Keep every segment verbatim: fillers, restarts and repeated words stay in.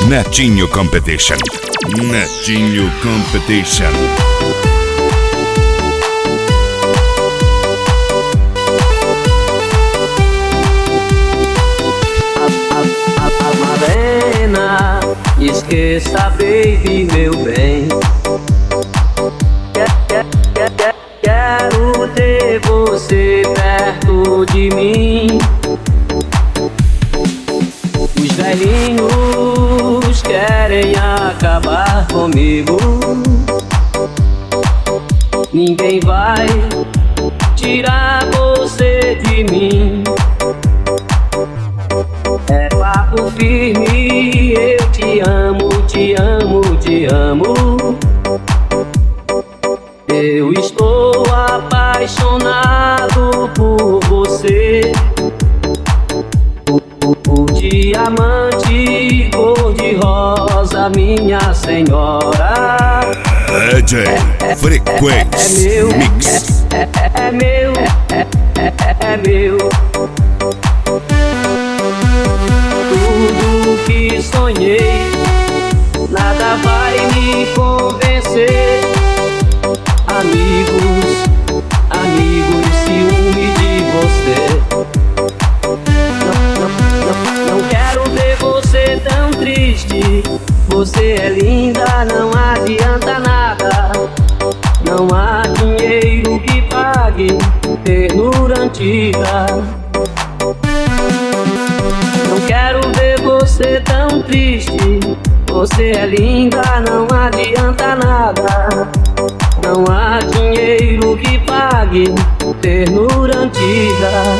Netinho Competition. Netinho Competition. Malena, esqueça, baby, meu bem. Quer, quer, quer, quero ter você perto de mim. Os velhinhos querem acabar comigo. Ninguém vai tirar você de mim. É papo firme, eu te amo, te amo, te amo. Eu estou apaixonado por você. O, o, o diamante cor-de-rosa, minha senhora. D J Frequência é, é, é meu, Mix. É, é, é meu, é, é, é meu. Tudo que sonhei, nada vai me convencer. Amigos, amigos, ciúme de você. Não, não, não, não quero ver você tão triste. Você é linda, não adianta nada. Não há dinheiro que pague ternura antiga. Não quero ver você tão triste. Você é linda, não adianta nada. Não há dinheiro que pague ternura antiga.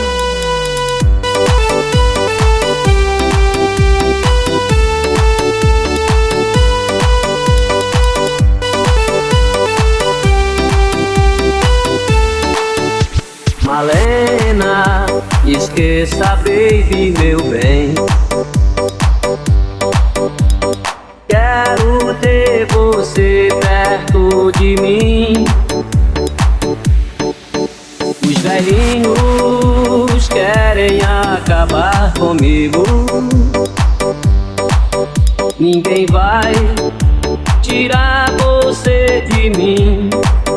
Malena, esqueça, baby, meu bem. Quero ter você perto de mim. Os velhinhos querem acabar comigo. Ninguém vai tirar você de mim.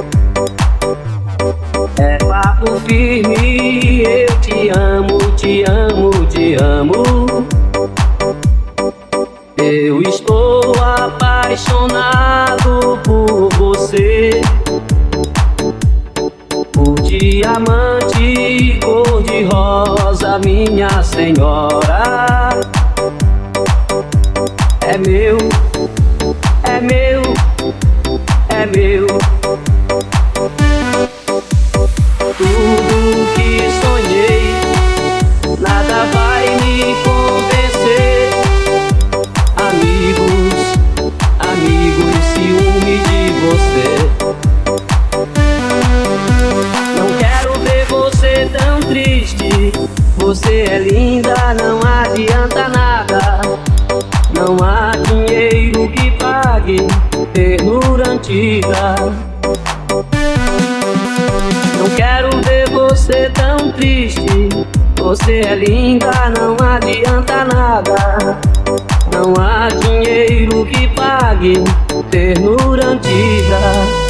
É papo firme, eu te amo, te amo, te amo. Eu estou apaixonado por você. O diamante cor-de-rosa, minha senhora. É meu, é meu, é meu. Tudo que sonhei, nada vai me convencer. Amigos, amigos, ciúme de você. Não quero ver você tão triste. Você é linda, não adianta nada. Não há dinheiro que pague ternura antiga. Não quero ver você tão triste. Você é linda, não adianta nada. Não há dinheiro que pague ternura antiga.